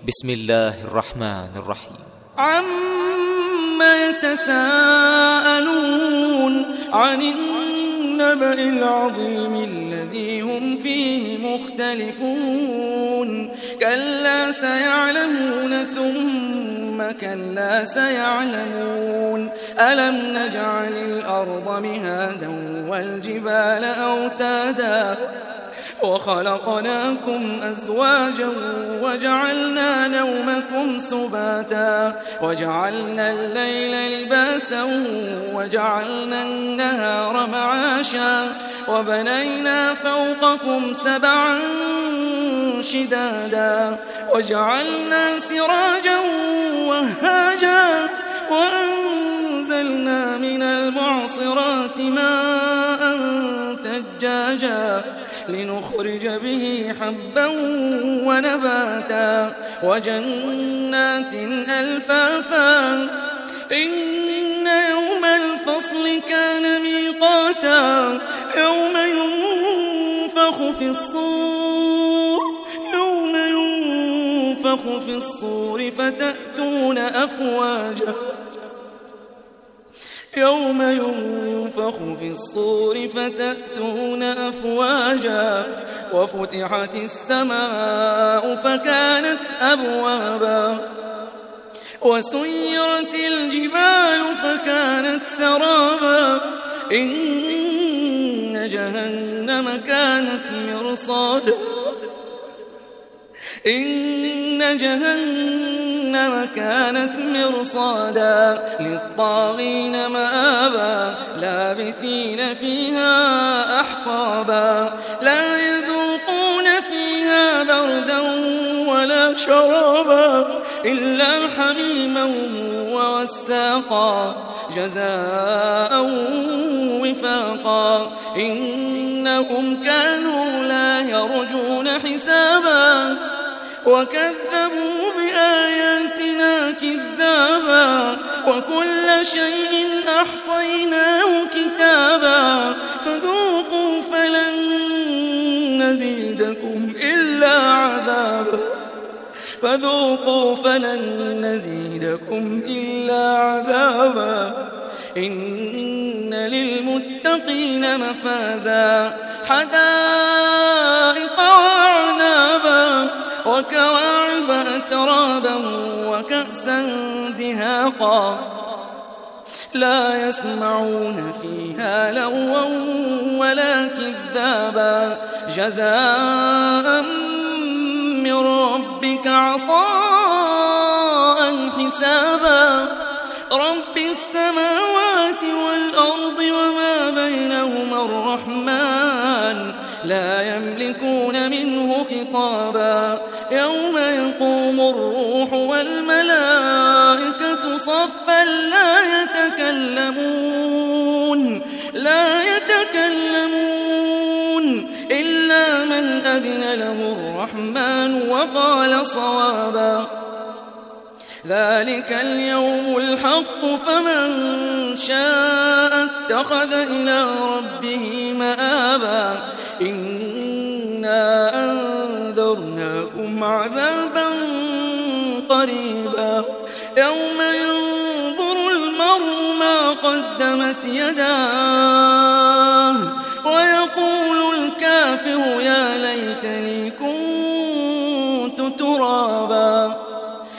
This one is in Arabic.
بسم الله الرحمن الرحيم. عما يتساءلون عن النبأ العظيم الذي هم فيه مختلفون كلا سيعلمون ثم كلا سيعلمون ألم نجعل الأرض مهادا والجبال أوتادا وخلقناكم أزواجا وجعلنا نومكم سباتا وجعلنا الليل لباسا وجعلنا النهار معاشا وبنينا فوقكم سبعا شدادا وجعلنا سراجا وهاجا وأنزلنا من المعصرات ماء ثجاجا لنخرج به حبا ونباتا وجنات ألفافا إن يوم الفصل كان ميقاتا يوم ينفخ في الصور فتأتون أفواجا يوم ينفخ في الصور فتأتون أفواجا وفتحت السماء فكانت أبوابا وسيرت الجبال فكانت سرابا إن جهنم كانت مرصادا للطاغين مآبا لابثين فيها أحقابا لا يذوقون فيها بردا ولا شرابا إلا حميما ووساقا جزاء وفاقا إنهم كانوا لا يرجون حسابا وكذبوا بآياتنا كذابا وكل شيء أحصيناه كتابا فذوقوا فلن نزيدكم إلا عذابا إن للمتقين مفازا حدائق وأعنابا وكواعب أترابا وكأسا دهاقا لا يسمعون فيها لغوا ولا كذابا جزاء من ربك عطاء حسابا رب السماوات والأرض وما بينهما الرحمن لا يملكون منه خطابا يوم يقوم الروح والملائكة صفا لا يتكلمون إلا من أذن له الرحمن وقال صوابا ذلك اليوم الحق فمن شاء اتخذ إلى ربه مآبا إنا أنذرناكم عذابا قريبا يوم ينظر المرء ما قدمت يداه